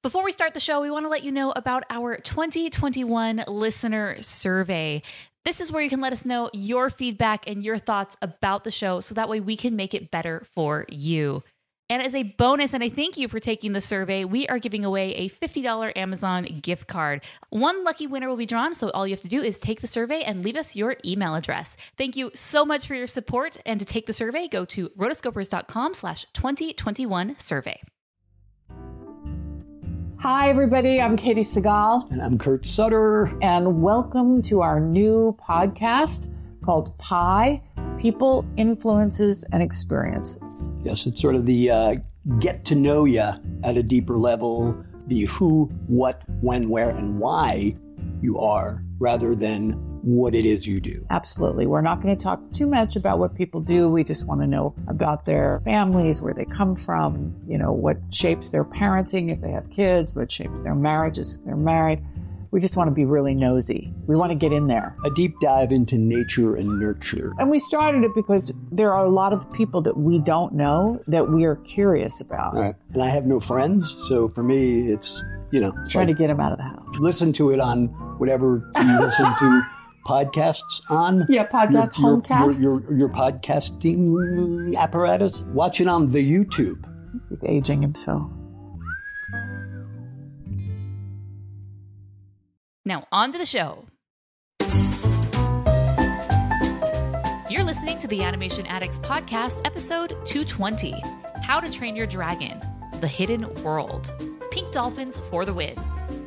Before we start the show, we want to let you know about our 2021 listener survey. This is where you can let us know your feedback and your thoughts about the show so that way we can make it better for you. And as a bonus, and I thank you for taking the survey, we are giving away a $50 Amazon gift card. One lucky winner will be drawn, so all you have to do is take the survey and leave us your email address. Thank you so much for your support, and to take the survey, go to rotoscopers.com/2021survey. Hi, everybody. I'm Katie Segal. And I'm Kurt Sutter. And welcome to our new podcast called Pi, People, Influences, and Experiences. Yes, it's sort of the get to know you at a deeper level, the who, what, when, where, and why you are, rather than what it is you do. Absolutely. We're not going to talk too much about what people do. We just want to know about their families, where they come from, what shapes their parenting if they have kids, what shapes their marriages if they're married. We just want to be really nosy. We want to get in there. A deep dive into nature and nurture. And we started it because there are a lot of people that we don't know that we are curious about. All right. And I have no friends, so for me, it's, trying to get them out of the house. Listen to it on whatever you listen to podcasts on. Yeah, podcast, homecasts. Your podcasting apparatus. Watch it on the YouTube. He's aging himself. Now, on to the show. You're listening to the Animation Addicts Podcast, episode 220, How to Train Your Dragon, The Hidden World. Pink Dolphins for the win.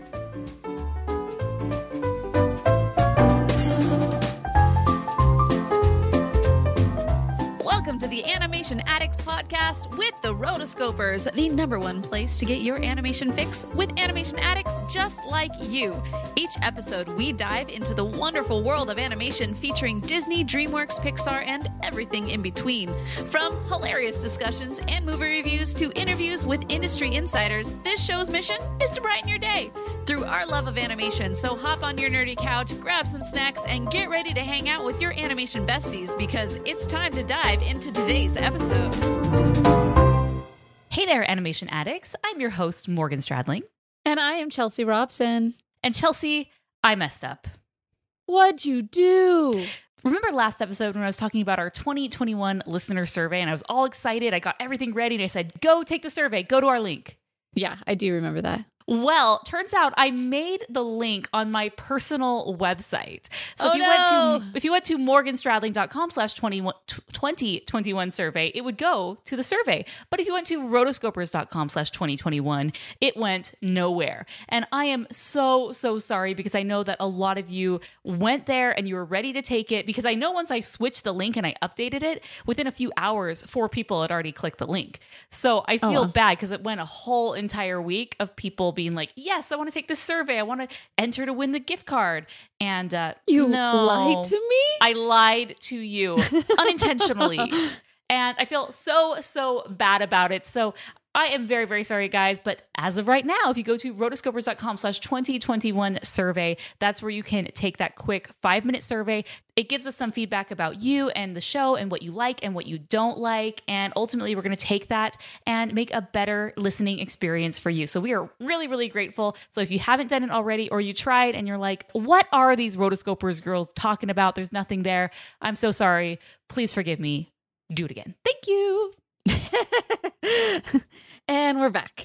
Welcome to the Animation Addicts Podcast with the Rotoscopers, the #1 place to get your animation fix with animation addicts just like you. Each episode, we dive into the wonderful world of animation featuring Disney, DreamWorks, Pixar, and everything in between. From hilarious discussions and movie reviews to interviews with industry insiders, this show's mission is to brighten your day through our love of animation. So hop on your nerdy couch, grab some snacks, and get ready to hang out with your animation besties because it's time to dive into today's episode. Hey there, animation addicts. I'm your host, Morgan Stradling. And I am Chelsea Robson. And Chelsea, I messed up. What'd you do? Remember last episode when I was talking about our 2021 listener survey and I was all excited. I got everything ready and I said, go take the survey, go to our link. Yeah, I do remember that. Well, turns out I made the link on my personal website. So if you went to morganstradling.com/2021 survey, it would go to the survey. But if you went to rotoscopers.com/2021, it went nowhere. And I am so sorry because I know that a lot of you went there and you were ready to take it because I know once I switched the link and I updated it, within a few hours, 4 people had already clicked the link. So I feel bad because it went a whole entire week of people being like, yes, I want to take this survey. I want to enter to win the gift card. And you no, lied to me? I lied to you unintentionally. And I feel so bad about it. So I am very sorry, guys. But as of right now, if you go to rotoscopers.com/2021 survey, that's where you can take that quick 5-minute survey. It gives us some feedback about you and the show and what you like and what you don't like. And ultimately, we're going to take that and make a better listening experience for you. So we are really grateful. So if you haven't done it already or you tried and you're like, what are these Rotoscopers girls talking about? There's nothing there. I'm so sorry. Please forgive me. Do it again. Thank you. And we're back.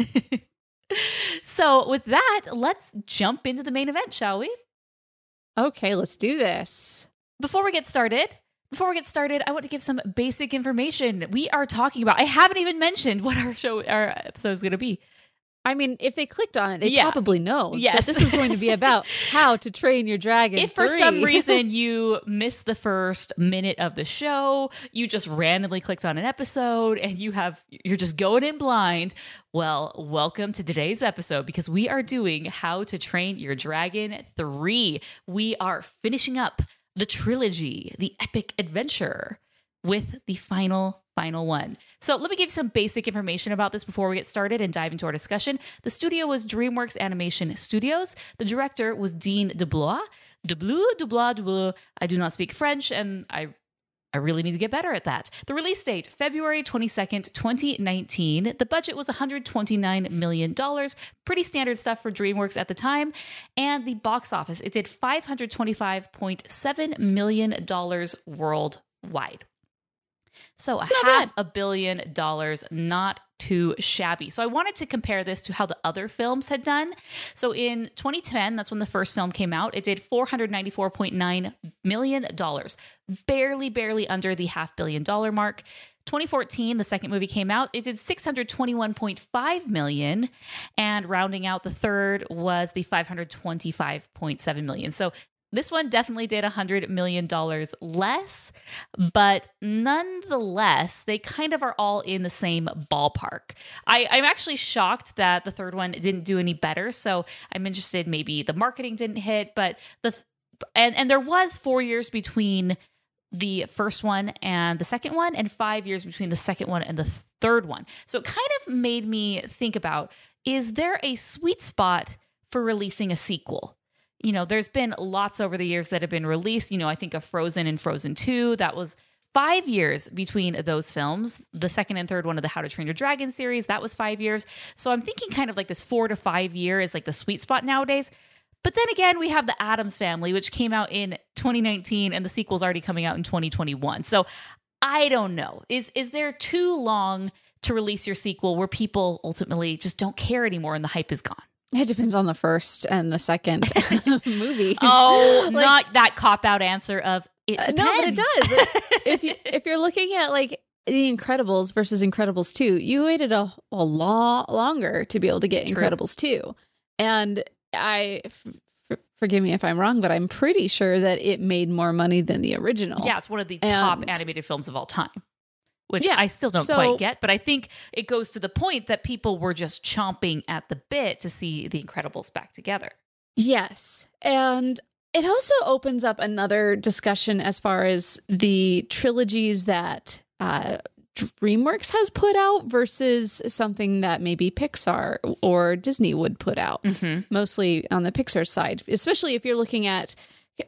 So with that, let's jump into the main event, shall we? Okay, let's do this. Before we get started, I want to give some basic information. We are talking about, I haven't even mentioned what our episode is going to be. I mean, if they clicked on it, they probably know that this is going to be about how to train your dragon. If for some reason you missed the first minute of the show, you just randomly clicked on an episode and you're just going in blind, well, welcome to today's episode because we are doing How to Train Your Dragon 3. We are finishing up the trilogy, the epic adventure, with the final one. So let me give you some basic information about this before we get started and dive into our discussion. The studio was DreamWorks Animation Studios. The director was Dean DeBlois. I do not speak French, and I I really need to get better at that. The release date, February 22nd, 2019. The budget was $129 million. Pretty standard stuff for DreamWorks at the time. And the box office, it did $525.7 million worldwide. So $500 million, not too shabby. So I wanted to compare this to how the other films had done. So in 2010, that's when the first film came out, it did $494.9 million, barely under the $500 million mark. 2014, the second movie came out, it did $621.5 million, and rounding out the third was the $525.7 million. So this one definitely did $100 million less, but nonetheless, they kind of are all in the same ballpark. I'm actually shocked that the third one didn't do any better, so I'm interested maybe the marketing didn't hit, but and there was 4 years between the first one and the second one, and 5 years between the second one and the third one. So it kind of made me think about, is there a sweet spot for releasing a sequel? You know, there's been lots over the years that have been released. You know, I think of Frozen and Frozen 2. That was 5 years between those films. The second and third one of the How to Train Your Dragon series, that was 5 years. So I'm thinking kind of like this 4 to 5 year is like the sweet spot nowadays. But then again, we have the Addams Family, which came out in 2019, and the sequel's already coming out in 2021. So I don't know. Is there too long to release your sequel where people ultimately just don't care anymore and the hype is gone? It depends on the first and the second movies. Oh, like, not that cop-out answer of it depends. No, but it does. if you're looking at like The Incredibles versus Incredibles 2, you waited a lot longer to be able to get Incredibles 2. And forgive me if I'm wrong, but I'm pretty sure that it made more money than the original. Yeah, it's one of the top animated films of all time. Which I still don't quite get, but I think it goes to the point that people were just chomping at the bit to see The Incredibles back together. Yes. And it also opens up another discussion as far as the trilogies that DreamWorks has put out versus something that maybe Pixar or Disney would put out, mostly on the Pixar side, especially if you're looking at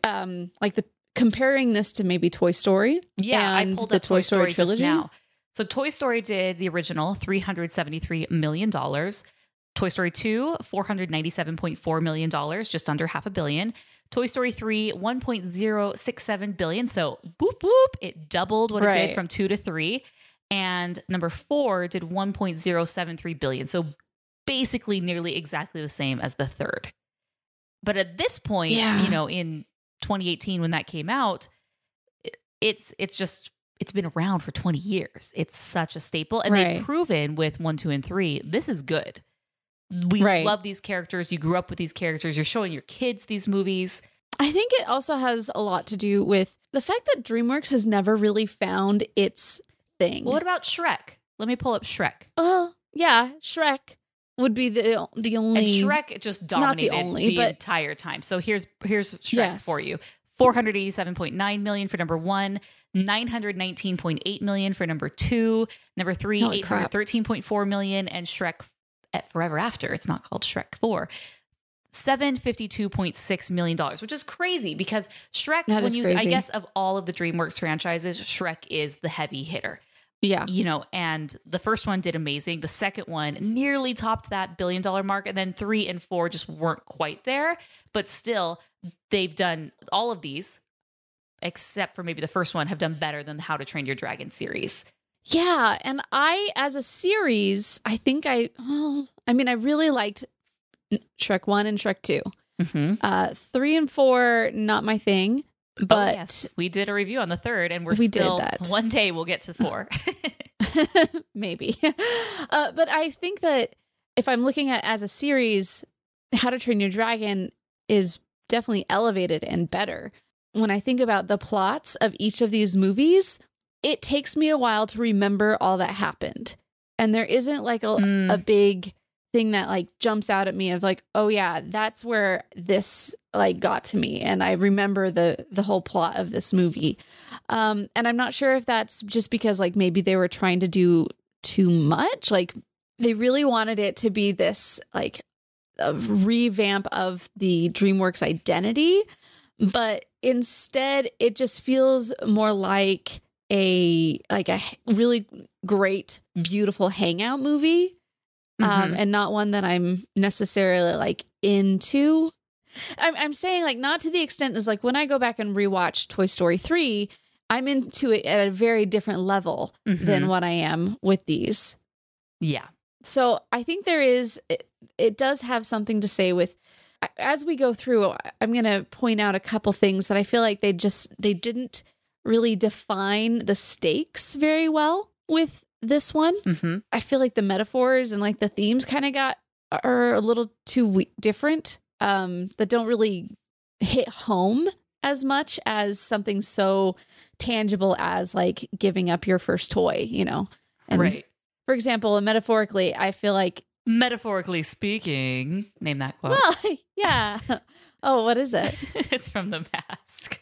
comparing this to maybe Toy Story. Yeah, and I pulled the up Toy Story trilogy just now. So Toy Story did the original $373 million. Toy Story 2, $497.4 million, just under $500 million. Toy Story 3, $1.067 billion. So boop, boop, it doubled what it did from 2 to 3. And number 4 did $1.073 billion. So basically nearly exactly the same as the third. But at this point, you know, in 2018 when that came out, it's been around for 20 years. It's such a staple, and they've proven with 1, 2, and 3 this is good. We love these characters. You grew up with these characters. You're showing your kids these movies. I think it also has a lot to do with the fact that DreamWorks has never really found its thing. Well, what about Shrek? Let me pull up Shrek. Yeah, Shrek would be the only. And Shrek just dominated the entire time. So here's Shrek for you. $487.9 million for number 1, $919.8 million for number 2, number 3, $813.4 million, and Shrek Forever After. It's not called Shrek 4. $752.6 million, which is crazy because Shrek, I guess of all of the DreamWorks franchises, Shrek is the heavy hitter. Yeah. You know, and the first one did amazing. The second one nearly topped that $1 billion mark. And then 3 and 4 just weren't quite there. But still, they've done all of these, except for maybe the first one, have done better than the How to Train Your Dragon series. Yeah. And as a series, I think I really liked Shrek 1 and Shrek 2. 3 and 4, not my thing. But yes, we did a review on the third, and we did that. One day we'll get to 4. Maybe. But I think that if I'm looking at as a series, How to Train Your Dragon is definitely elevated and better. When I think about the plots of each of these movies, it takes me a while to remember all that happened. And there isn't like a big thing that like jumps out at me of like, oh yeah, that's where this like got to me, and I remember the whole plot of this movie. And I'm not sure if that's just because like maybe they were trying to do too much, like they really wanted it to be this like a revamp of the DreamWorks identity, but instead it just feels more like a really great, beautiful hangout movie. And not one that I'm necessarily like into. I'm saying like not to the extent as like when I go back and rewatch Toy Story 3, I'm into it at a very different level than what I am with these. Yeah. So I think there is, it does have something to say with, as we go through, I'm going to point out a couple things that I feel like they didn't really define the stakes very well with this one. I feel like the metaphors and like the themes kind of are a little too different, that don't really hit home as much as something so tangible as like giving up your first toy, you know? And right. For example, metaphorically, I feel like, metaphorically speaking, name that quote. well, yeah. Oh, what is it? It's from The Mask.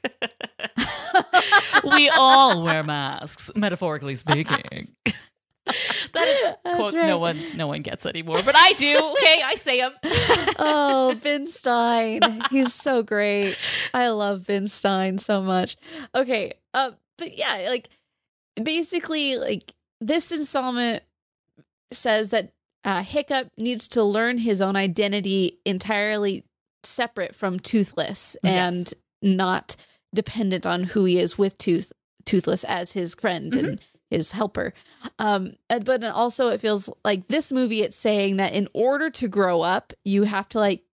We all wear masks, metaphorically speaking. That is quotes right. no one gets anymore, but I do. Okay, I say them. Oh, Ben Stein. He's so great. I love Ben Stein so much. Okay, but yeah, like basically like this installment says that Hiccup needs to learn his own identity entirely separate from Toothless and not dependent on who he is with Toothless as his friend and his helper. But also it feels like this movie, it's saying that in order to grow up, you have to like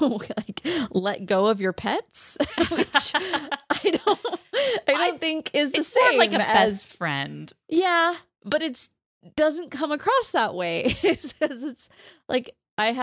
let go of your pets, which I don't think is the same. More like a as best friend. Yeah, but doesn't come across that way. It's like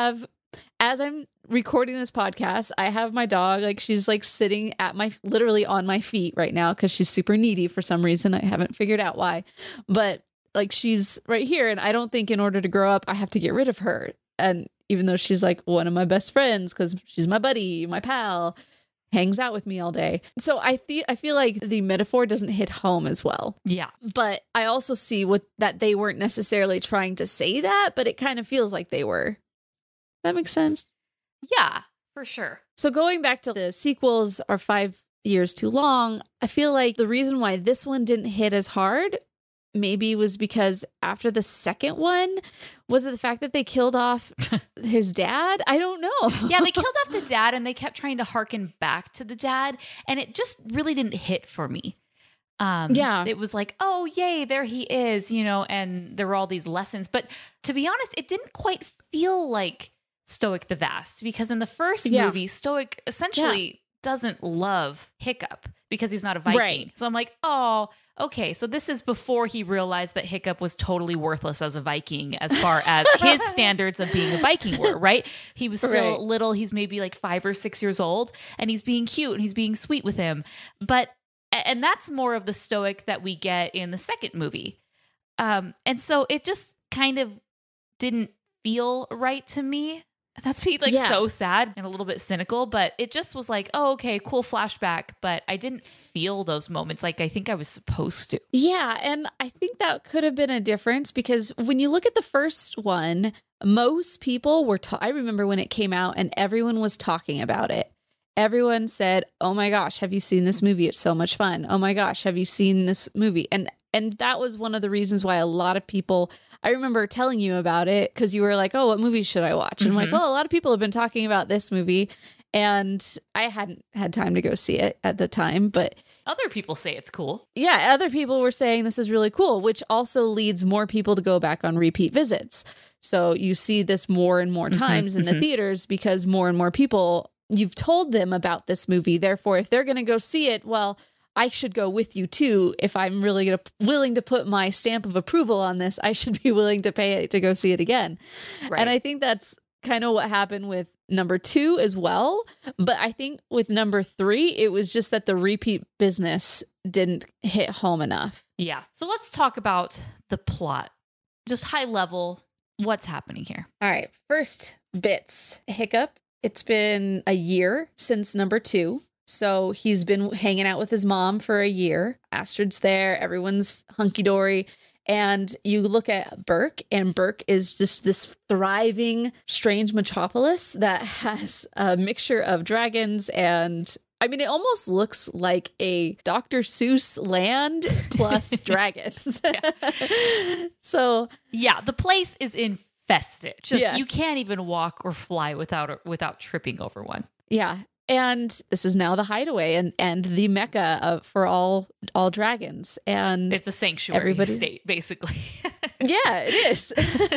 as I'm recording this podcast, I have my dog, like she's like sitting literally on my feet right now because she's super needy for some reason. I haven't figured out why, but like she's right here. And I don't think in order to grow up, I have to get rid of her. And even though she's like one of my best friends because she's my buddy, my pal, hangs out with me all day. So I feel like the metaphor doesn't hit home as well. Yeah. But I also see that they weren't necessarily trying to say that, but it kind of feels like they were. That makes sense. Yeah, for sure. So going back to the sequels are 5 years too long, I feel like the reason why this one didn't hit as hard maybe was because after the second one, was it the fact that they killed off his dad? I don't know. Yeah, they killed off the dad and they kept trying to harken back to the dad, and it just really didn't hit for me. Yeah. It was like, oh, yay, there he is, you know, and there were all these lessons. But to be honest, it didn't quite feel like Stoic the Vast, because in the first movie, Stoic essentially doesn't love Hiccup because he's not a Viking. Right. So I'm like, oh, okay. So this is before he realized that Hiccup was totally worthless as a Viking as far as his standards of being a Viking were, right? He was still little. He's maybe like 5 or 6 years old, and he's being cute and he's being sweet with him. And that's more of the Stoic that we get in the second movie. And so it just kind of didn't feel right to me. That's being like so sad and a little bit cynical, but it just was like, oh, okay, cool flashback. But I didn't feel those moments like I think I was supposed to. Yeah. And I think that could have been a difference because when you look at the first one, most people were, I remember when it came out and everyone was talking about it. Everyone said, oh my gosh, have you seen this movie? It's so much fun. Oh my gosh, have you seen this movie? And that was one of the reasons why a lot of people, I remember telling you about it because you were like, oh, what movie should I watch? And I'm like, well, a lot of people have been talking about this movie and I hadn't had time to go see it at the time, but other people say it's cool. Yeah, other people were saying this is really cool, which also leads more people to go back on repeat visits. So you see this more and more times in the theaters because more and more people, you've told them about this movie. Therefore, if they're going to go see it, well, I should go with you too. If I'm really willing to put my stamp of approval on this, I should be willing to pay to go see it again. Right. And I think that's kind of what happened with number 2 as well. But I think with number 3, it was just that the repeat business didn't hit home enough. Yeah. So let's talk about the plot. Just high level, what's happening here? All right. First bits. Hiccup. It's been a year since number 2. So he's been hanging out with his mom for a year. Astrid's there. Everyone's hunky-dory. And you look at Berk, and Berk is just this thriving, strange metropolis that has a mixture of dragons and I mean, it almost looks like a Dr. Seuss land plus dragons. So yeah, the place is infested. Just Yes. you can't even walk or fly without tripping over one. yeah. And this is now the hideaway and the mecca for all dragons. And It's a sanctuary Everybody- state, basically. yeah, it is.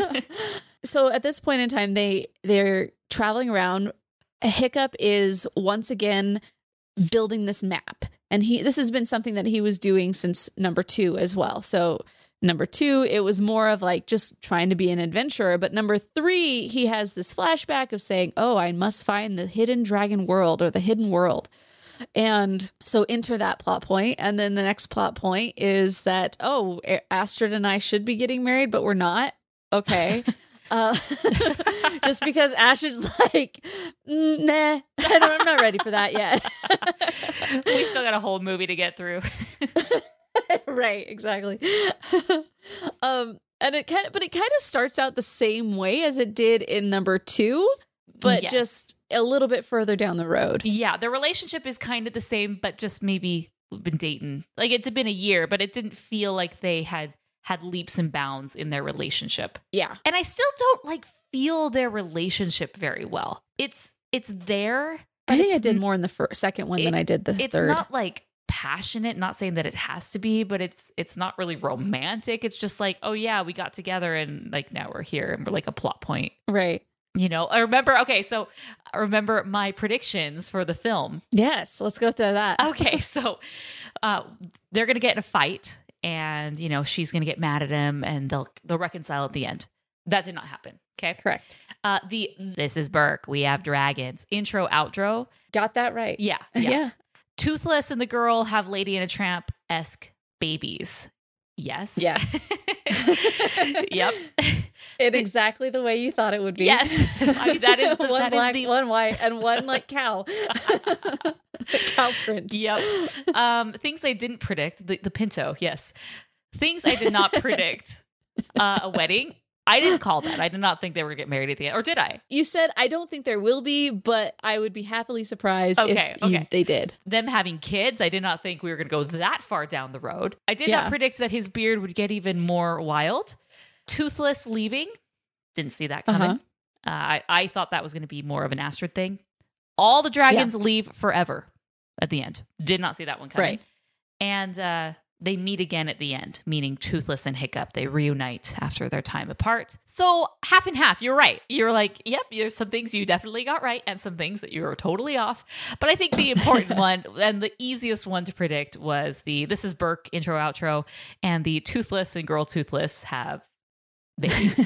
So at this point in time, they're traveling around. Hiccup is once again building this map, and this has been something that he was doing since number 2 as well. So number 2, it was more of like just trying to be an adventurer, but number 3, he has this flashback of saying, "Oh, I must find the hidden dragon world or the hidden world." And so enter that plot point. And then the next plot point is that, oh, Astrid and I should be getting married, but we're not. Okay. Just because Astrid's like, nah, I'm not ready for that yet. We still got a whole movie to get through. Right, exactly. And it kind of starts out the same way as it did in number 2, but Yes. just a little bit further down the road. Yeah, their relationship is kind of the same, but just maybe been dating. Like it's been a year, but it didn't feel like they had leaps and bounds in their relationship. Yeah. And I still don't feel their relationship very well. It's there. But I think I it's did more in the second one than I did the It's third. not passionate, not saying that it has to be, but it's not really romantic. It's just like, oh yeah, we got together and now we're here and we're a plot point. Right. I remember my predictions for the film. Yes, let's go through that. Okay, so they're gonna get in a fight, and she's gonna get mad at him, and they'll reconcile at the end. That did not happen. Okay, Correct. This is Burke. We have dragons. Intro, outro. Got that right. Yeah. Yeah. Toothless and the girl have Lady and a Tramp-esque babies. Yes. Yes. Yep. In exactly the way you thought it would be. Yes. I mean, that is one that black, is the one white, and one cow. The cow print. Yep. Things I didn't predict. The Pinto, yes. Things I did not predict. A wedding. I didn't call that. I did not think they were going to get married at the end. Or did I? You said, I don't think there will be, but I would be happily surprised Okay, if they did. Them having kids. I did not think we were going to go that far down the road. I did Yeah. not predict that his beard would get even more wild. Toothless leaving. Didn't see that coming. I thought that was going to be more of an Astrid thing. All the dragons leave forever at the end. Did not see that one coming. Right. And they meet again at the end, meaning Toothless and Hiccup. They reunite after their time apart. So half and half, you're right. You're like, yep, there's some things you definitely got right and some things that you were totally off. But I think the important one and the easiest one to predict was This is Burke intro, outro, and the Toothless and Girl Toothless have babies.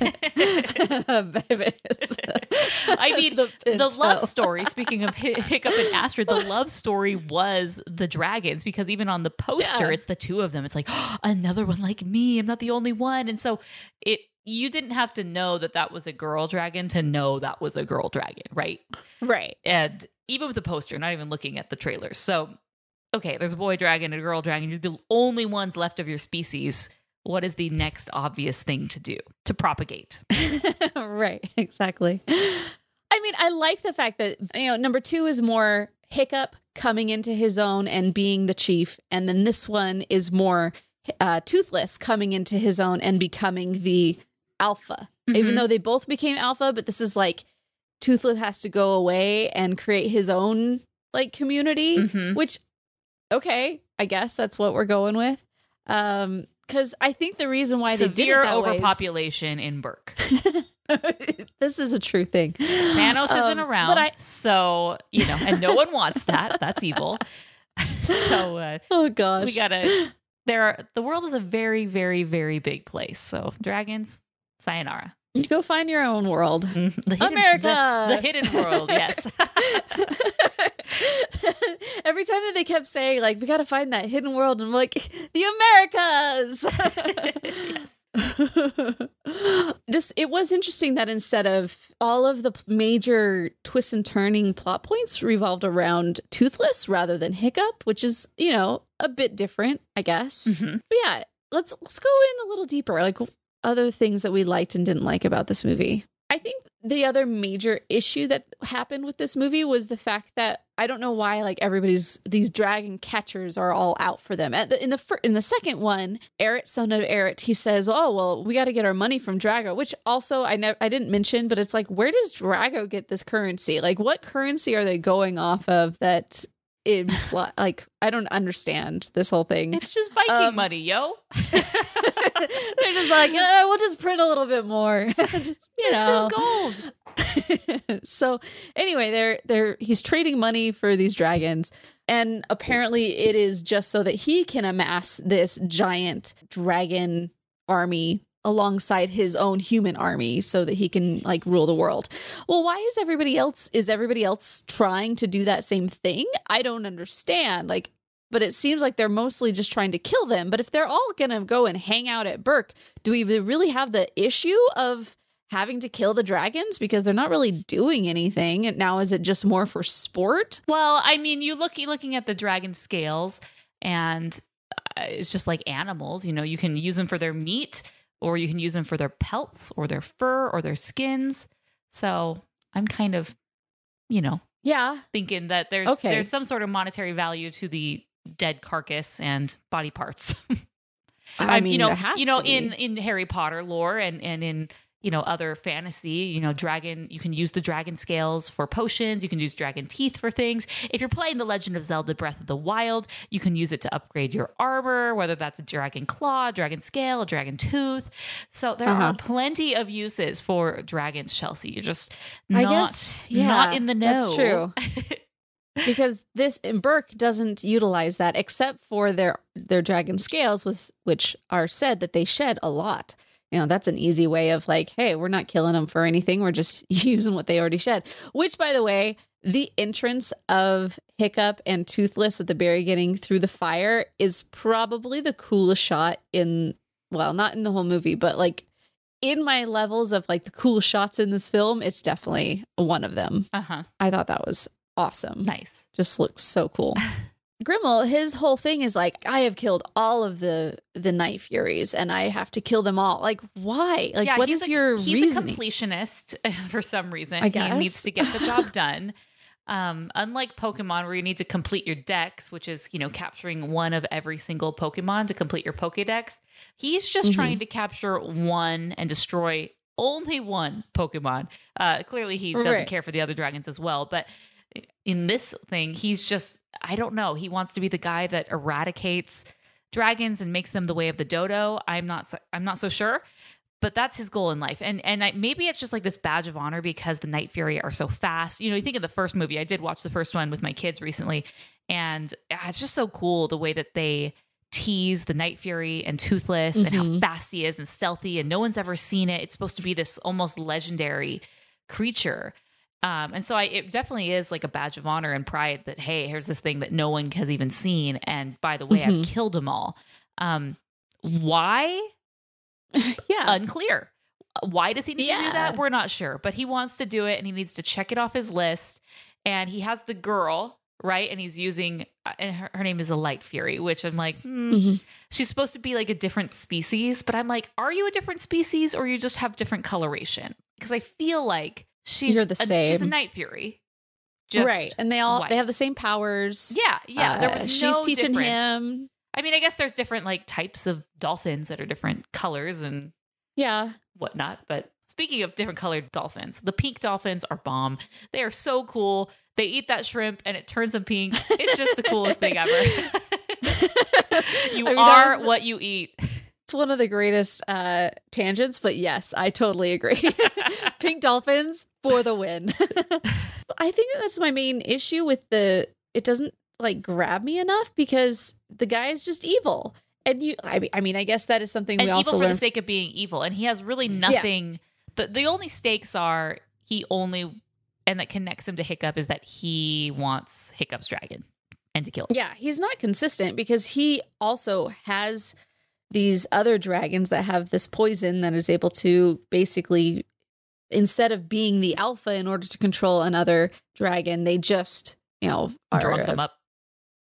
Babies. I mean, The the Pinto. love story, speaking of Hiccup and Astrid, the love story was the dragons, because even on the poster, Yeah. it's the two of them. It's like, oh, another one like me. I'm not the only one. And so you didn't have to know that was a girl dragon to know that was a girl dragon, right? Right. And even with the poster, not even looking at the trailers. So, okay, there's a boy dragon and a girl dragon. You're the only ones left of your species. What is the next obvious thing to do to propagate? Right. Exactly. I mean, I like the fact that, number 2 is more Hiccup coming into his own and being the chief. And then this one is more Toothless coming into his own and becoming the alpha. Even though they both became alpha, but this is Toothless has to go away and create his own community, which, okay, I guess that's what we're going with. Because I think the reason why they did it Severe that way is- overpopulation in Burke. this is a true thing. Thanos isn't around, but so and no one wants that. That's evil. So oh gosh, we gotta. The world is a very, very, very big place. So dragons, sayonara. you go find your own world. The hidden, America! the hidden world. Yes. Every time that they kept saying we got to find that hidden world, and I'm like, the Americas. It was interesting that instead of all of the major twists and turning plot points revolved around Toothless rather than Hiccup, which is a bit different, I guess. But yeah, let's go in a little deeper, other things that we liked and didn't like about this movie. I think the other major issue that happened with this movie was the fact that I don't know why like these dragon catchers are all out for them. In the second one, Eret, son of Eret, he says, "Oh well, we got to get our money from Drago," which also I didn't mention, but it's like, where does Drago get this currency? Like, what currency are they going off of that? Like, I don't understand this whole thing. It's just Viking money, yo. They're just like, we'll just print a little bit more. It's just gold. So anyway, he's trading money for these dragons, and apparently it is just so that he can amass this giant dragon army alongside his own human army so that he can like rule the world. Well, why is everybody else trying to do that same thing? I don't understand. Like, but it seems like they're mostly just trying to kill them. But if they're all going to go and hang out at Berk, do we really have the issue of having to kill the dragons because they're not really doing anything? And now is it just more for sport? Well, I mean, you're looking at the dragon scales, and it's just like animals. You know, you can use them for their meat, or you can use them for their pelts or their fur or their skins. So I'm kind of, thinking that there's some sort of monetary value to the dead carcass and body parts. I mean, in Harry Potter lore and in other fantasy, dragon, you can use the dragon scales for potions. You can use dragon teeth for things. If you're playing The Legend of Zelda Breath of the Wild, you can use it to upgrade your armor, whether that's a dragon claw, dragon scale, a dragon tooth. So there are plenty of uses for dragons, Chelsea. You're just not in the know. That's true. Because Berk doesn't utilize that except for their dragon scales, which are said that they shed a lot. That's an easy way of like, hey, we're not killing them for anything. We're just using what they already shed. Which, by the way, the entrance of Hiccup and Toothless at the very beginning through the fire is probably the coolest shot not in the whole movie, but like in my levels of like the coolest shots in this film, it's definitely one of them. I thought that was awesome. Nice. Just looks so cool. Grimmel, his whole thing is like, I have killed all of the Night Furies and I have to kill them all. Like, why? Like, what is your reasoning? He's a completionist for some reason. I guess. He needs to get the job done. Unlike Pokemon, where you need to complete your dex, which is, capturing one of every single Pokemon to complete your Pokedex, he's just trying to capture one and destroy only one Pokemon. Clearly, he doesn't care for the other dragons as well. But in this thing, he's just, I don't know. He wants to be the guy that eradicates dragons and makes them the way of the dodo. I'm not so sure, but that's his goal in life. And maybe it's just like this badge of honor because the Night Fury are so fast. You think of the first movie. I did watch the first one with my kids recently, and it's just so cool the way that they tease the Night Fury and Toothless and how fast he is and stealthy, and no one's ever seen it. It's supposed to be this almost legendary creature. And so it definitely is like a badge of honor and pride that, hey, here's this thing that no one has even seen. And by the way, I've killed them all. Why? Unclear. Why does he need to do that? We're not sure. But he wants to do it, and he needs to check it off his list. And he has the girl, right? And he's using, and her name is a Light Fury, which I'm like, she's supposed to be like a different species. But I'm like, are you a different species, or you just have different coloration? Because I feel like you're the same. She's a Night Fury, right? And they have the same powers. Yeah. There was she's teaching him. I mean, I guess there's different like types of dolphins that are different colors and whatnot. But speaking of different colored dolphins, the pink dolphins are bomb. They are so cool. They eat that shrimp and it turns them pink. It's just the coolest thing ever. You are what you eat. It's one of the greatest tangents, but yes, I totally agree. Pink dolphins for the win. I think that's my main issue with it doesn't like grab me enough because the guy is just evil. And I mean, I guess that is something we also evil learn for the sake of being evil. And he has really nothing. Yeah. The only stakes are and that connects him to Hiccup is that he wants Hiccup's dragon and to kill him. Yeah, he's not consistent because he also has these other dragons that have this poison that is able to basically, instead of being the alpha in order to control another dragon, they just, drunk them up.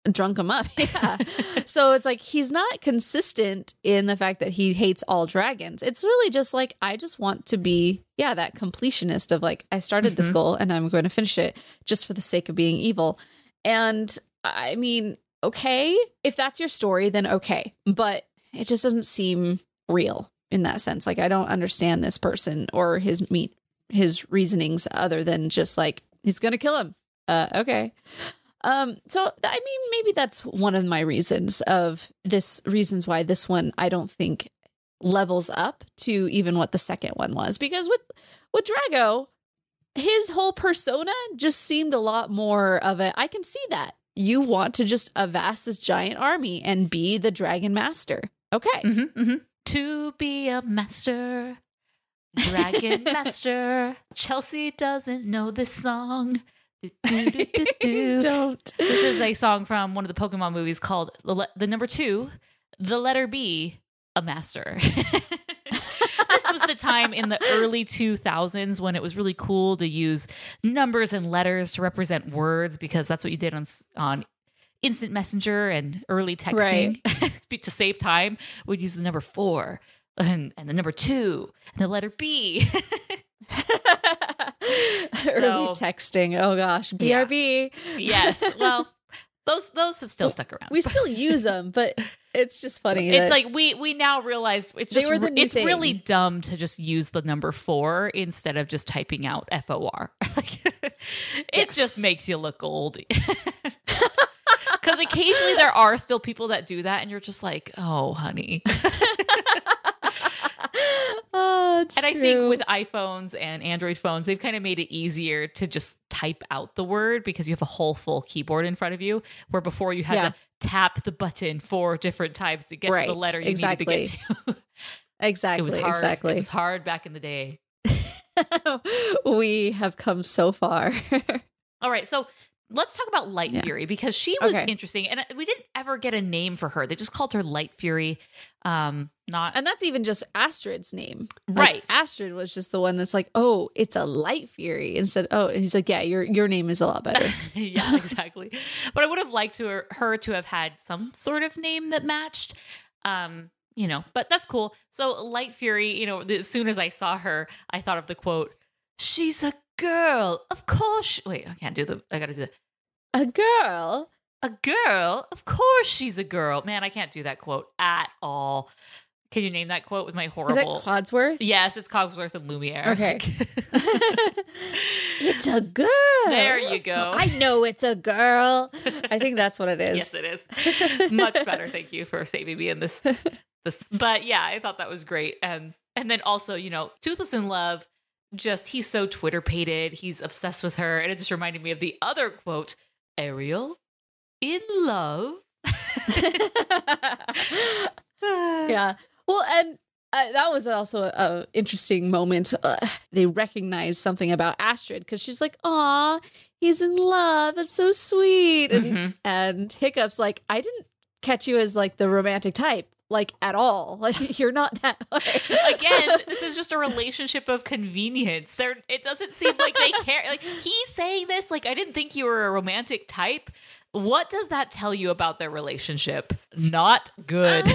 drunk him up. Yeah. So it's like he's not consistent in the fact that he hates all dragons. It's really just like, I just want to be, that completionist of like, I started this goal and I'm going to finish it just for the sake of being evil. And I mean, okay, if that's your story, then okay. But it just doesn't seem real in that sense. Like, I don't understand this person or his reasonings other than just like, he's going to kill him. Okay. So, I mean, maybe that's one of my reasons why this one I don't think levels up to even what the second one was. Because with Drago, his whole persona just seemed a lot more of I can see that. You want to just amass this giant army and be the dragon master. Okay. To be a master, dragon master. Chelsea doesn't know this song. Don't. This is a song from one of the Pokemon movies called the number 2, the letter B, a master. This was the time in the early 2000s when it was really cool to use numbers and letters to represent words, because that's what you did on instant messenger and early texting. Right. To save time, we'd use the number 4 and the number 2 and the letter B. Early texting. Oh gosh, BRB. Yeah. Yes. Well, those have still stuck around. We still use them, but it's just funny. It's like we now realize it's thing. Really dumb to just use the number 4 instead of just typing out FOR. It just makes you look old. Because occasionally there are still people that do that, and you're just like, oh, honey. And I think with iPhones and Android phones, they've kind of made it easier to just type out the word because you have a whole full keyboard in front of you, where before you had to tap the button 4 different times to get to the letter you needed to get to. Exactly. It was hard. Exactly. It was hard back in the day. We have come so far. All right. So let's talk about Light Fury, because she was interesting, and we didn't ever get a name for her. They just called her Light Fury. And that's even just Astrid's name, right? Like, Astrid was just the one that's like, oh, it's a Light Fury instead. Oh, and he's like, yeah, your name is a lot better. Yeah, exactly. But I would have liked her to have had some sort of name that matched. But that's cool. So Light Fury, as soon as I saw her, I thought of the quote, "She's a girl, of course." Wait, I gotta do the. A girl? A girl? Of course she's a girl. Man, I can't do that quote at all. Can you name that quote with my horrible... Is it Cogsworth? Yes, it's Cogsworth and Lumiere. Okay. It's a girl. There you go. I know it's a girl. I think that's what it is. Yes, it is. Much better. Thank you for saving me in this. But yeah, I thought that was great. And then also, Toothless in love, he's so Twitter-pated. He's obsessed with her. And it just reminded me of the other quote, Ariel, in love. Yeah. Well, and that was also an interesting moment. They recognized something about Astrid because she's like, aw, he's in love. That's so sweet. And Hiccup's like, I didn't catch you as like the romantic type. Like at all. Like you're not that way. Again, this is just a relationship of convenience. It doesn't seem like they care. Like he's saying this, like, I didn't think you were a romantic type. What does that tell you about their relationship? Not good.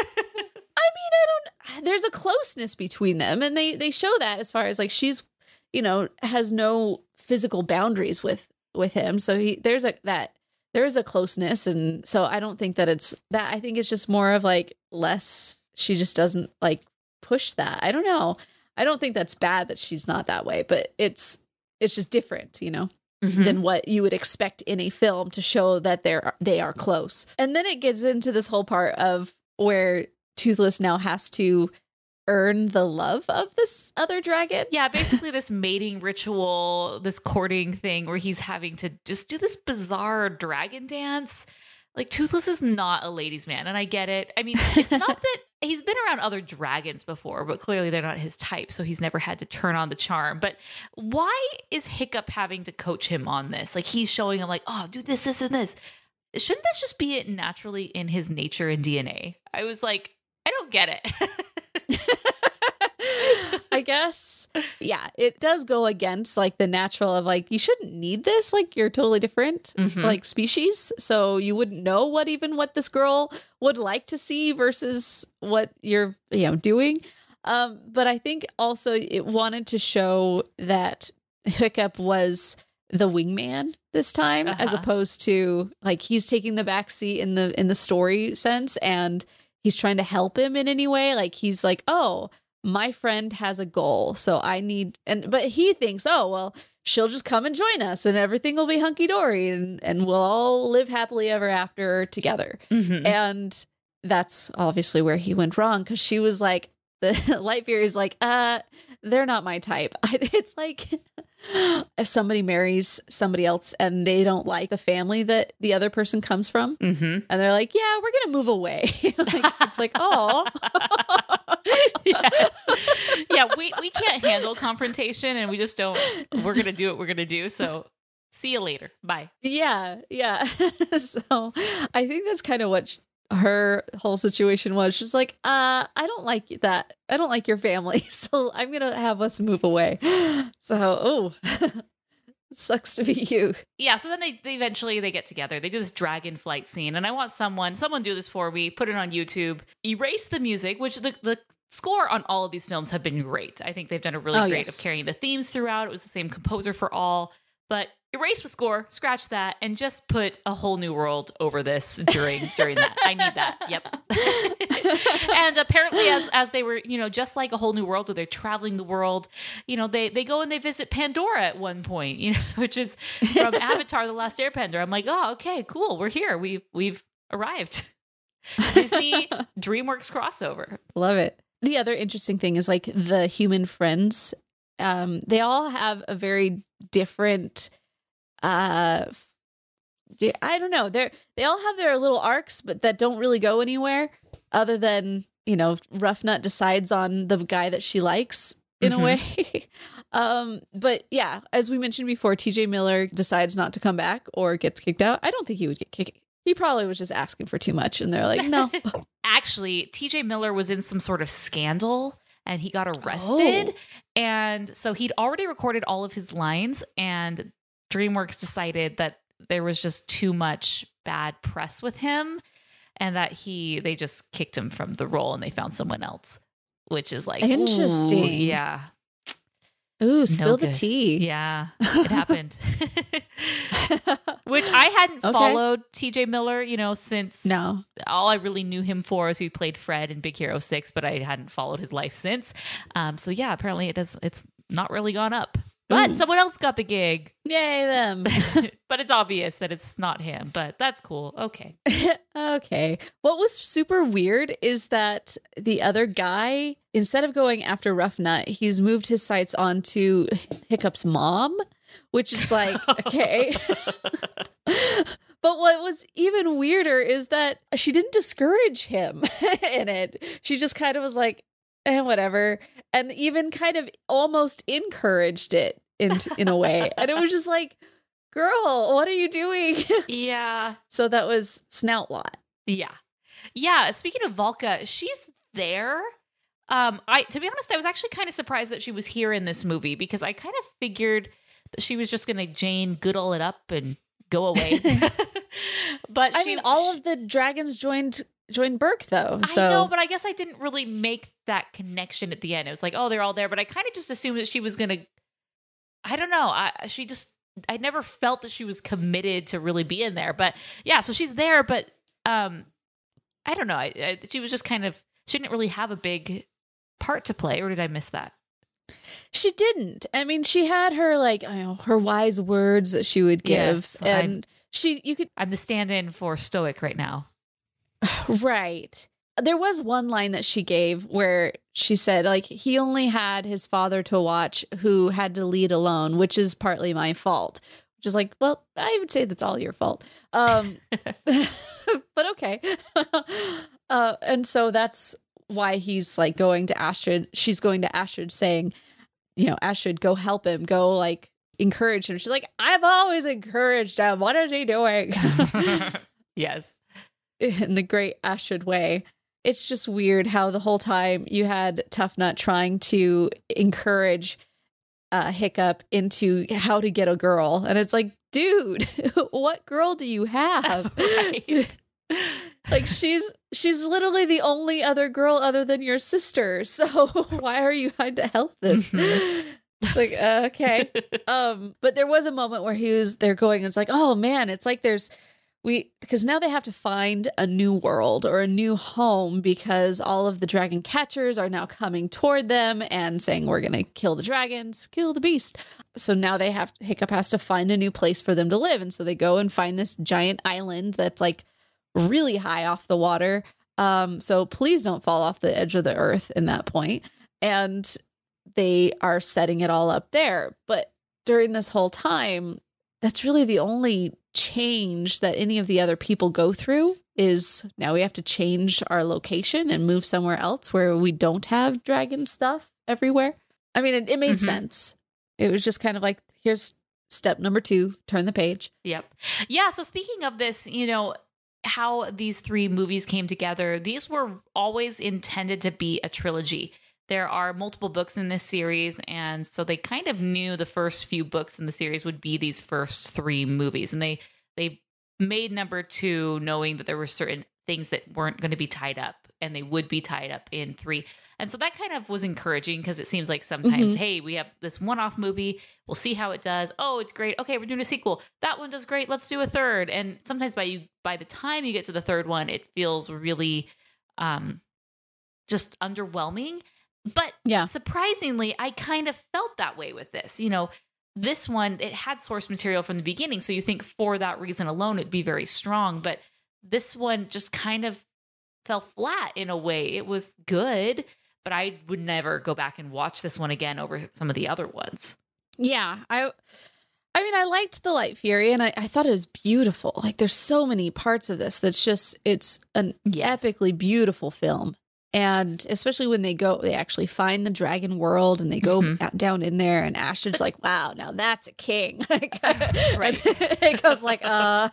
There's a closeness between them, and they show that as far as like she's, has no physical boundaries with him. So there's a closeness, and so I don't think that it's that. I think it's just more of like less. She just doesn't like push that. I don't know. I don't think that's bad that she's not that way, but it's just different, than what you would expect in a film to show that they are close. And then it gets into this whole part of where Toothless now has to earn the love of this other dragon. Yeah, basically this mating ritual, this courting thing where he's having to just do this bizarre dragon dance. Like Toothless is not a ladies' man, and I get it. I mean, it's not that he's been around other dragons before, but clearly they're not his type, so he's never had to turn on the charm. But why is Hiccup having to coach him on this? Like he's showing him like, oh, do this, this, and this. Shouldn't this just be it naturally in his nature and DNA? I was like, I don't get it. guess. Yeah, it does go against like the natural of like, you shouldn't need this. Like, you're totally different, like species. So you wouldn't know what this girl would like to see versus what you're, doing. But I think also it wanted to show that Hiccup was the wingman this time, as opposed to like he's taking the backseat in the story sense, and he's trying to help him in any way. Like he's like, oh, my friend has a goal, so I need, but he thinks, oh, well, she'll just come and join us and everything will be hunky-dory and we'll all live happily ever after together. And that's obviously where he went wrong, because she was like, the Light Fury is like, they're not my type. It's like if somebody marries somebody else and they don't like the family that the other person comes from, and they're like, yeah, we're going to move away. It's like, oh. Yeah, we can't handle confrontation, and we just don't. We're going to do what we're going to do. So see you later. Bye. Yeah. So I think that's kind of what her whole situation was. She's like, I don't like that. I don't like your family, so I'm gonna have us move away. So, it sucks to be you. Yeah. So then they eventually they get together. They do this dragon flight scene, and I want someone do this for me. Put it on YouTube. Erase the music, which the score on all of these films have been great. I think they've done a really great of carrying the themes throughout. It was the same composer for all, but erase the score, scratch that, and just put A Whole New World over this during that. I need that. Yep. And apparently, as they were, just like A Whole New World, where they're traveling the world, they go and they visit Pandora at one point, which is from Avatar: The Last Airbender. I'm like, oh, okay, cool, we're here. We've arrived. Disney DreamWorks crossover. Love it. The other interesting thing is like the human friends. They all have a very different. I don't know. They all have their little arcs, but that don't really go anywhere other than, Rough Nut decides on the guy that she likes in a way. But yeah, as we mentioned before, TJ Miller decides not to come back or gets kicked out. I don't think he would get kicked. He probably was just asking for too much, and they're like, no. Actually, TJ Miller was in some sort of scandal and he got arrested. And so he'd already recorded all of his lines, and DreamWorks decided that there was just too much bad press with him, and that they just kicked him from the role and they found someone else, which is like, interesting. Ooh, yeah. Ooh, spill the tea. Yeah, it happened. Which I hadn't followed TJ Miller, since all I really knew him for is he played Fred in Big Hero 6, but I hadn't followed his life since. So yeah, apparently it's not really gone up. But someone else got the gig. Yay, them. But it's obvious that it's not him, but that's cool. Okay. Okay. What was super weird is that the other guy, instead of going after Rough Nut, he's moved his sights onto Hiccup's mom, which is like, okay. But what was even weirder is that she didn't discourage him in it. She just kind of was like, whatever, and even kind of almost encouraged it in a way. And it was just like, girl, what are you doing? Yeah. So that was Snoutlot. Yeah. Speaking of Valka, she's there. To be honest, I was actually kind of surprised that she was here in this movie, because I kind of figured that she was just going to Jane Goodall it up and go away. But I mean, all of the dragons joined Burke, though. So. I know, but I guess I didn't really make that connection at the end. It was like, oh, they're all there, but I kind of just assumed that she was gonna. I don't know. I never felt that she was committed to really be in there. But yeah, so she's there, but I don't know. She was just kind of. She didn't really have a big part to play, or did I miss that? She didn't. I mean, she had her her wise words that she would give, and I'm the stand-in for Stoic right now. Right. There was one line that she gave where she said, he only had his father to watch, who had to lead alone, which is partly my fault. Which is like, well, I would say that's all your fault. But okay. And so that's why he's going to Astrid. She's going to Astrid saying, Astrid, go help him. Go encourage him. She's like, I've always encouraged him. What is he doing? Yes. In the great Astrid way. it's just weird how the whole time you had Tough Nut trying to encourage Hiccup into how to get a girl. And it's like, dude, what girl do you have? Right. Like she's literally the only other girl other than your sister. So why are you trying to help this? It's like, okay. But there was a moment where they're going, and it's like, oh man, it's like because now they have to find a new world or a new home because all of the dragon catchers are now coming toward them and saying, we're going to kill the dragons, kill the beast. So now Hiccup has to find a new place for them to live. And so they go and find this giant island that's like really high off the water. So please don't fall off the edge of the earth in that point. And they are setting it all up there. But during this whole time, that's really the only change that any of the other people go through is now we have to change our location and move somewhere else where we don't have dragon stuff everywhere. I mean, it made sense. It was just kind of like, here's step number 2, turn the page. Yep. Yeah. So speaking of this, how these 3 movies came together, these were always intended to be a trilogy. There are multiple books in this series, and so they kind of knew the first few books in the series would be these first 3 movies. And they made number 2 knowing that there were certain things that weren't going to be tied up, and they would be tied up in 3. And so that kind of was encouraging because it seems like sometimes, hey, we have this one-off movie. We'll see how it does. Oh, it's great. Okay, we're doing a sequel. That one does great. Let's do a third. And sometimes by the time you get to the third one, it feels really just underwhelming. But surprisingly, I kind of felt that way with this. This one, it had source material from the beginning. So you think for that reason alone, it'd be very strong. But this one just kind of fell flat in a way. It was good, but I would never go back and watch this one again over some of the other ones. Yeah. I mean, I liked The Light Fury, and I thought it was beautiful. Like, there's so many parts of this that's just, it's an epically beautiful film. And especially when they actually find the dragon world and they go down in there, and Ashton's like, wow, now that's a king. Right. It goes like,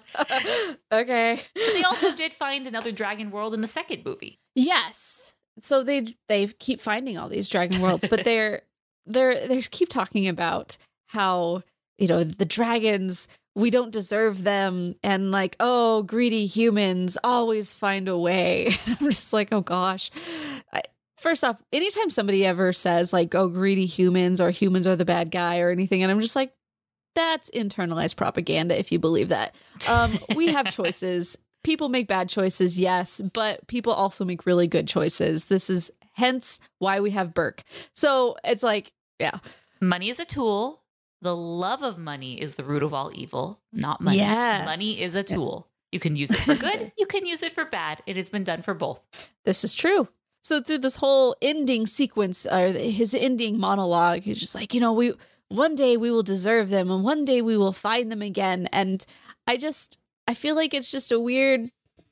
okay. But they also did find another dragon world in the second movie. Yes. So they keep finding all these dragon worlds, but they keep talking about how, the dragons, we don't deserve them, and like, oh, greedy humans always find a way. I'm just like, oh gosh. First off, anytime somebody ever says like, oh, greedy humans or humans are the bad guy or anything, and I'm just like, that's internalized propaganda if you believe that. We have choices. People make bad choices, yes, but people also make really good choices. This is hence why we have Burke. So it's like, yeah. Money is a tool. The love of money is the root of all evil, not money. Yes. Money is a tool. You can use it for good. You can use it for bad. It has been done for both. This is true. So through this whole ending sequence, or his ending monologue, he's just like, one day we will deserve them, and one day we will find them again. And I feel like it's just a weird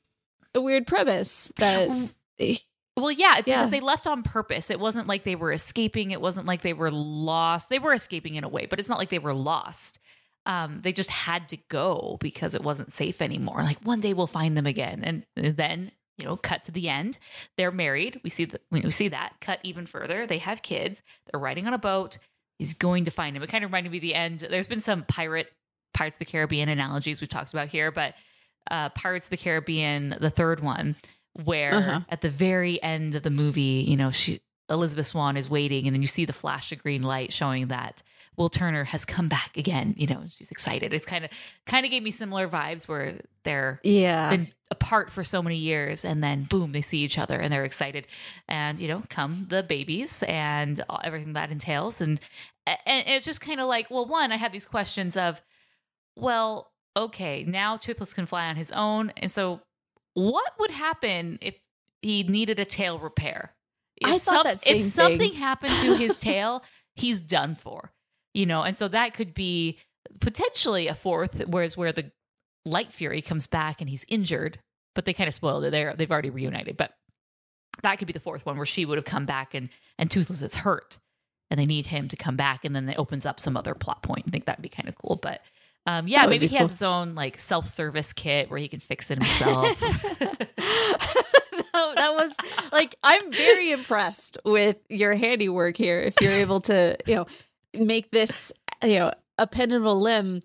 premise that. Well, yeah, it's because they left on purpose. It wasn't like they were escaping. It wasn't like they were lost. They were escaping in a way, but it's not like they were lost. They just had to go because it wasn't safe anymore. Like, one day we'll find them again. And then, cut to the end. They're married. We see that. Cut even further. They have kids. They're riding on a boat. He's going to find him. It kind of reminded me of the end. There's been some Pirates of the Caribbean analogies we've talked about here, but Pirates of the Caribbean, the third one, where at the very end of the movie, Elizabeth Swann is waiting, and then you see the flash of green light showing that Will Turner has come back again. She's excited. It's kind of gave me similar vibes where they're been apart for so many years, and then boom, they see each other and they're excited, and come the babies and everything that entails, and it's just kind of like, well, one, I had these questions of, well, okay, now Toothless can fly on his own, and so what would happen if he needed a tail repair? If something happened to his tail, he's done for, and so that could be potentially a fourth, where the Light Fury comes back and he's injured, but they kind of spoiled it. They've already reunited, but that could be the fourth one where she would have come back and Toothless is hurt and they need him to come back, and then it opens up some other plot point. I think that'd be kind of cool, but maybe he has his own like self-service kit where he can fix it himself. That was like, I'm very impressed with your handiwork here. If you're able to, make this, appendable limb,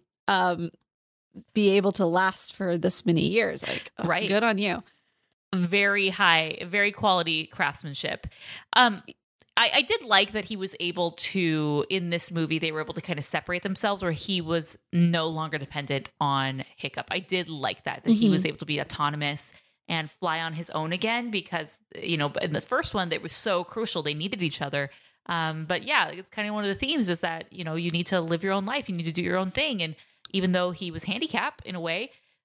be able to last for this many years. Like, Right. Good on you. Very high, very quality craftsmanship. I did like that he was able to, in this movie, they were able to kind of separate themselves where he was no longer dependent on Hiccup. I did like that he was able to be autonomous and fly on his own again because, in the first one, that was so crucial. They needed each other. But yeah, it's kind of one of the themes is that, you need to live your own life. You need to do your own thing. And even though he was handicapped in a way,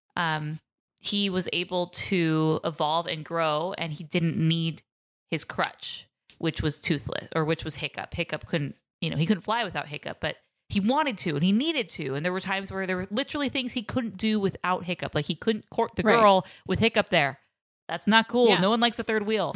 he was able to evolve and grow, and he didn't need his crutch, which was Toothless, or which was Hiccup. Hiccup couldn't, he couldn't fly without Hiccup, but he wanted to and he needed to. And there were times where there were literally things he couldn't do without Hiccup. Like he couldn't court the girl with Hiccup there. That's not cool. Yeah. No one likes a third wheel.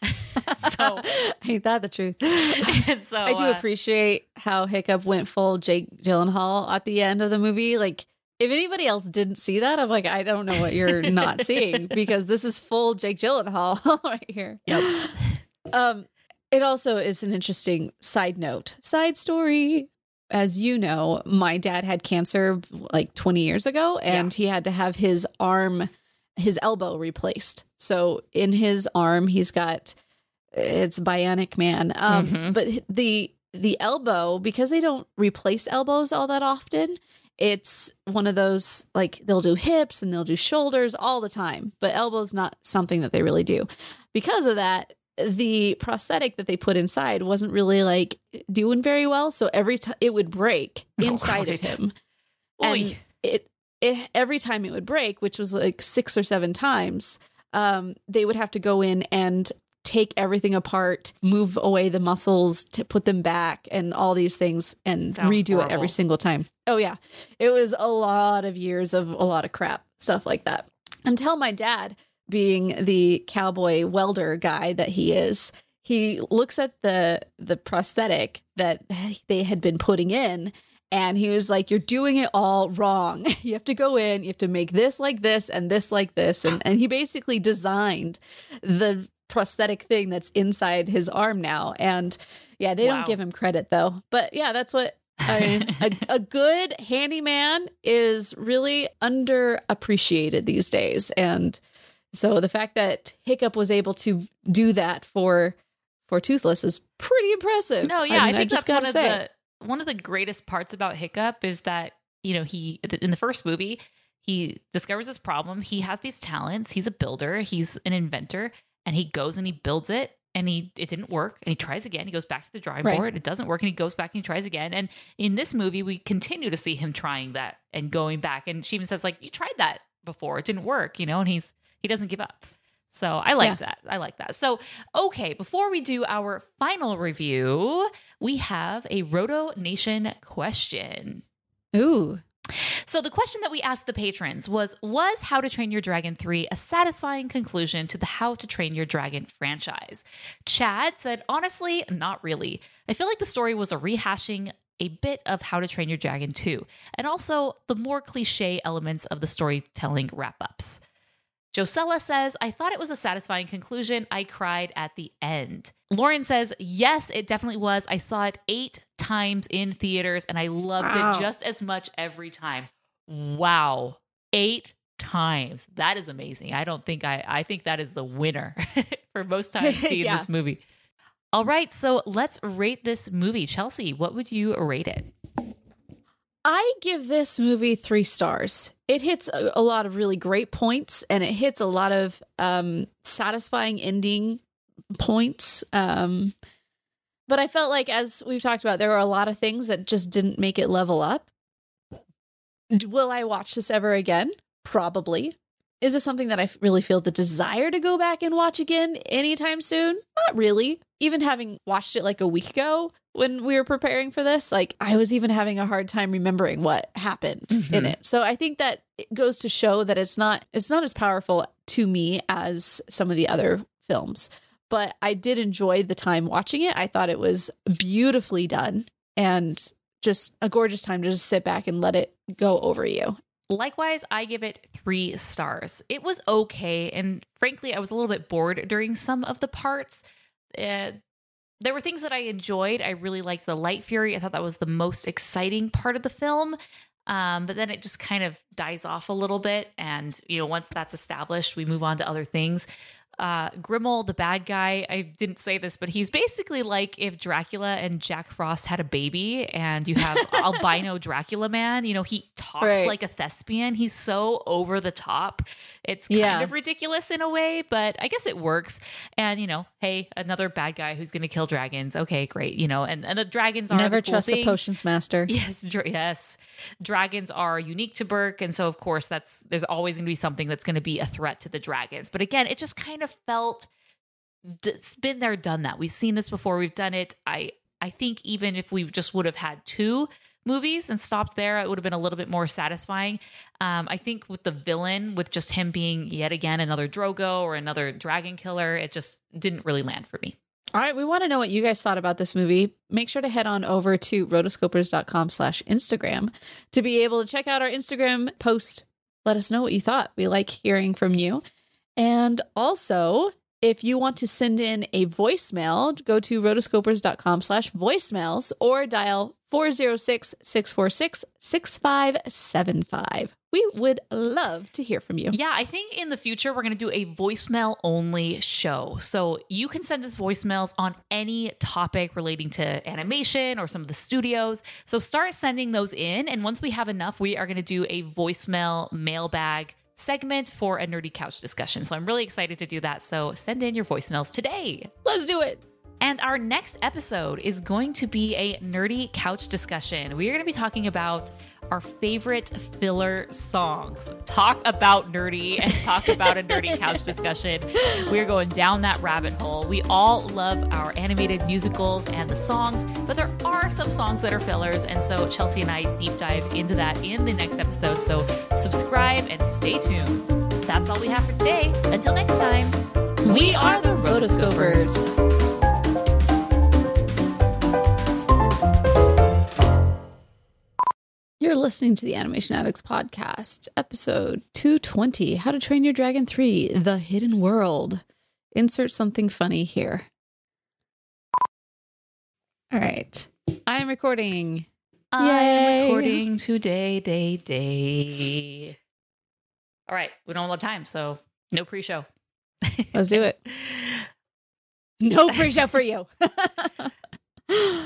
So Ain't that the truth? so I do appreciate how Hiccup went full Jake Gyllenhaal at the end of the movie. Like, if anybody else didn't see that, I'm like, I don't know what you're not seeing, because this is full Jake Gyllenhaal right here. Yep. It also is an interesting side story. As you know, my dad had cancer like 20 years ago, and he had to have his elbow replaced. So in his arm, he's got, it's Bionic Man. But the elbow, because they don't replace elbows all that often, it's one of those, like, they'll do hips and they'll do shoulders all the time, but elbow's not something that they really do. Because of that, the prosthetic that they put inside wasn't really like doing very well. So every time it would break inside of him. And it every time it would break, which was like 6 or 7 times, they would have to go in and take everything apart, move away the muscles to put them back, and all these things, and redo it every single time. Oh yeah. It was a lot of years of a lot of crap, stuff like that. Until my dad, being the cowboy welder guy that he is, he looks at the prosthetic that they had been putting in, and he was like, "You're doing it all wrong. You have to go in, you have to make this like this and this like this." And he basically designed the prosthetic thing that's inside his arm now. And yeah, they don't give him credit though. But yeah, that's what I mean. A good handyman is really underappreciated these days. And so the fact that Hiccup was able to do that for Toothless is pretty impressive. No, yeah, I think that's one of the greatest parts about Hiccup is that, he, in the first movie, he discovers this problem. He has these talents. He's a builder. He's an inventor, and he goes and he builds it, and it didn't work, and he tries again. He goes back to the drawing board. It doesn't work, and he goes back and he tries again. And in this movie, we continue to see him trying that and going back. And she even says, like, "You tried that before. It didn't work," and he doesn't give up. So I like that. I like that. So, okay, before we do our final review, we have a Roto Nation question. Ooh. So the question that we asked the patrons was How to Train Your Dragon 3 a satisfying conclusion to the How to Train Your Dragon franchise? Chad said, honestly, not really. I feel like the story was a rehashing a bit of How to Train Your Dragon 2, and also the more cliche elements of the storytelling wrap-ups. Josella says, I thought it was a satisfying conclusion. I cried at the end. Lauren says, yes, it definitely was. I saw it 8 times in theaters, and I loved it just as much every time. Wow. 8 times. That is amazing. I think that is the winner for most times seeing this movie. All right, so let's rate this movie. Chelsea, what would you rate it? I give this movie 3 stars. It hits a lot of really great points, and it hits a lot of satisfying ending points. But I felt like, as we've talked about, there were a lot of things that just didn't make it level up. Will I watch this ever again? Probably. Is this something that I really feel the desire to go back and watch again anytime soon? Not really. Even having watched it like a week ago when we were preparing for this, like, I was even having a hard time remembering what happened in it. So I think that it goes to show that it's not as powerful to me as some of the other films. But I did enjoy the time watching it. I thought it was beautifully done and just a gorgeous time to just sit back and let it go over you. Likewise, I give it 3 stars. It was okay, and frankly, I was a little bit bored during some of the parts. There were things that I enjoyed. I really liked the Light Fury. I thought that was the most exciting part of the film. But then it just kind of dies off a little bit. And, once that's established, we move on to other things. Grimmel, the bad guy, I didn't say this, but he's basically like if Dracula and Jack Frost had a baby and you have albino Dracula man, he talks like a thespian. He's so over the top. It's kind of ridiculous in a way, but I guess it works. And, hey, another bad guy who's going to kill dragons. Okay, great. And the dragons are never the cool trust thing. a potions master. Yes. Dragons are unique to Berk. And so, of course, there's always going to be something that's going to be a threat to the dragons. But again, it just kind of felt it's been there, done that. We've seen this before. We've done it. I think even if we just would have had 2 movies and stopped there, it would have been a little bit more satisfying. I think with the villain, with just him being yet again another Drogo or another dragon killer, it just didn't really land for me. All right, we want to know what you guys thought about this movie. Make sure to head on over to rotoscopers.com/Instagram to be able to check out our Instagram post. Let us know what you thought. We like hearing from you. And also, if you want to send in a voicemail, go to rotoscopers.com/voicemails or dial 406-646-6575. We would love to hear from you. Yeah, I think in the future, we're going to do a voicemail only show. So you can send us voicemails on any topic relating to animation or some of the studios. So start sending those in. And once we have enough, we are going to do a voicemail mailbag segment for a nerdy couch discussion. So I'm really excited to do that. So send in your voicemails today. Let's do it. And our next episode is going to be a nerdy couch discussion. We are going to be talking about our favorite filler songs. Talk about nerdy and talk about a nerdy couch discussion. We're going down that rabbit hole. We all love our animated musicals and the songs, but there are some songs that are fillers. And so Chelsea and I deep dive into that in the next episode. So subscribe and stay tuned. That's all we have for today. Until next time, we are the Rotoscopers. You're listening to the Animation Addicts Podcast, episode 220, How to Train Your Dragon 3, The Hidden World. Insert something funny here. All right. I'm recording. I'm recording today, day. All right. We don't have a lot of time, so no pre-show. Let's do it. No pre-show for you. All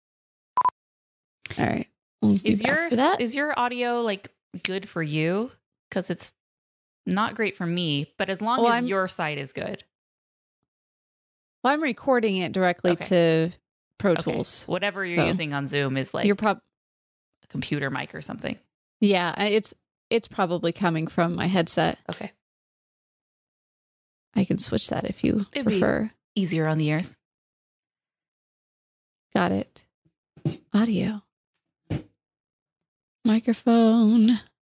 right. Is your audio like good for you? Because it's not great for me, but as long as your side is good. Well, I'm recording it directly to Pro Tools. Whatever you're using on Zoom is like a computer mic or something. Yeah, it's probably coming from my headset. Okay. I can switch that if you prefer. Be easier on the ears. Got it. Audio. Microphone.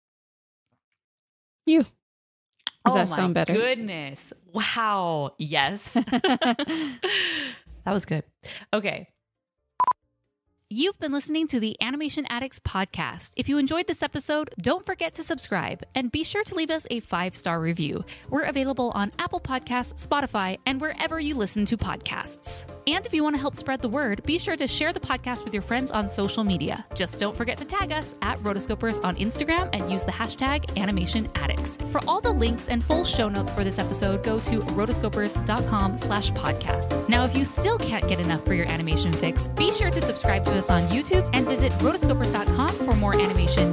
Does that sound better? Goodness. Wow. Yes. That was good. Okay. You've been listening to the Animation Addicts Podcast. If you enjoyed this episode, don't forget to subscribe and be sure to leave us a 5-star review. We're available on Apple Podcasts, Spotify, and wherever you listen to podcasts. And if you want to help spread the word, be sure to share the podcast with your friends on social media. Just don't forget to tag us at Rotoscopers on Instagram and use the hashtag AnimationAddicts. For all the links and full show notes for this episode, go to rotoscopers.com/podcast. Now, if you still can't get enough for your animation fix, be sure to subscribe to us on YouTube and visit rotoscopers.com for more animation